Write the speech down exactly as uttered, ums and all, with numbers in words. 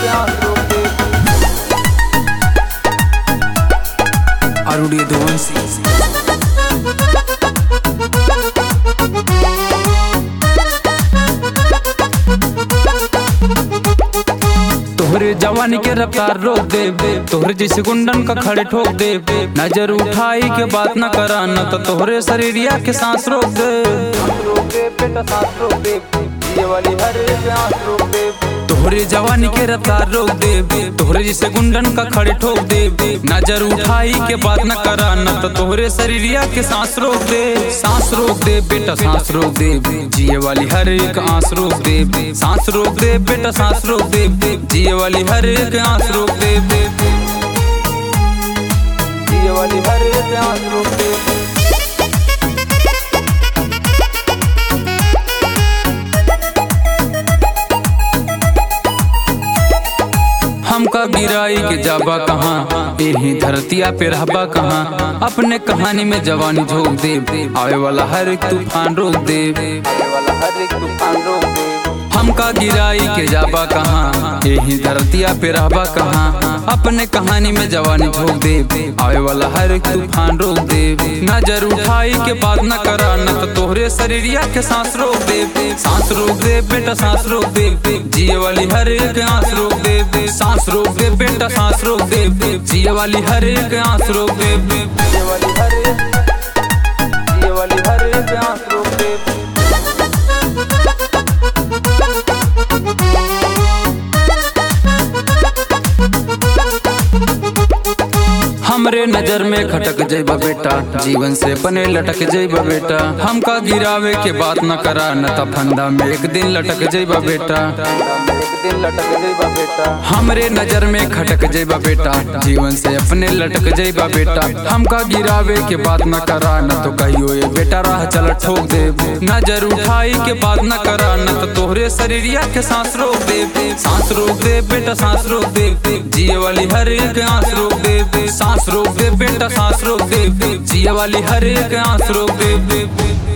एक आंस रोक दे। आरुड़िए धुवंसी तोहरे जवानी के रफ्तार रोक दे, तोहरे जैसे गुंडन का खड़े ठोक दे। नजर उठाई के बात न करा न तो तोहरे शरीरिया के सांस रोक दे। रोक दे बेटा सांस रोक दे, ये वाली हर एक आंस रोक दे। तोहरे जवानी के रफ्तार रोक दे, तोहरे जैसे गुंडन का खड़े ठोक दे। नजर उठाई के बात न करा न तो तोहरे शरीरिया के सांस रोक दे। सांस रोक दे बेटा सांस रोक दे, जिए वाली हर एक आंस रोक दे। सांस रोक दे बेटा सांस रोक दे, जिए वाली हर एक आंस रोक दे। जिए वाली हर एक आंस रोक दे। हमका गिराई के जाबा कहाँ, यही धरतिया पे रहबा कहाँ। अपने कहानी में जवानी झोंक दे, आवे वाला हर एक तूफान रोक दे। आवे वाला हर एक तूफान रोक दे। हमका गिराई के जाबा कहाँ, यही धरतिया पे रहबा कहाँ। अपने कहानी में जवानी झोंक दे, आवे वाला हर एक तूफान रोक दे। नजर उठाई के बात न करा न तो तोहरे शरीरिया के सांस रोक दे। सांस रोक दे बेटा सांस रोक दे, जिए वाली हर एक आंस रोक दे। सांस रोक दे बेटा सांस रोक दे, जिए वाली हर एक आंस रोक दे। जिए वाली हर एक, जिए वाली हर एक आंस रोक दे। हमरे नजर में खटक जइबा बेटा, जीवन से पने लटक जइबा बेटा। हमका गिरावे के बात न करा न त फंदा में एक दिन लटक जइबा बेटा। एक दिन लटक जइबा बेटा। हमरे नजर में खटक जइबा बेटा, जीवन से अपने लटक जइबा बेटा। हमका गिरावे के बात न करा न तो कहियो ये बेटा राह चल ठोक दे। नजर उठाई के बात न करा न तो तोहरे शरीरिया के सांस रोक दे। सांस रोक दे बेटा सांस रोक दे, जिए वाली हर एक आंस रोक दे। सांस रोक दे बेटा सांस रोक दे, जिए वाली हर एक आंस रोक दे।